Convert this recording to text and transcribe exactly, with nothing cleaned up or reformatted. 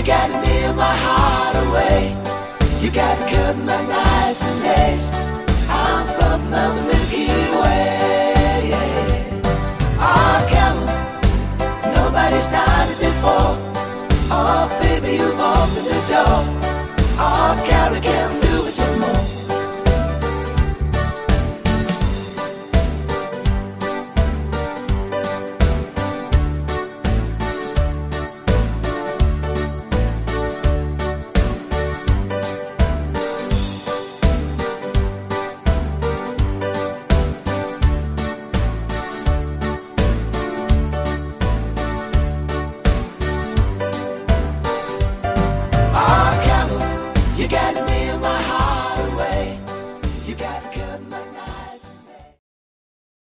gotta nail my heart away. You gotta cut my nights and days.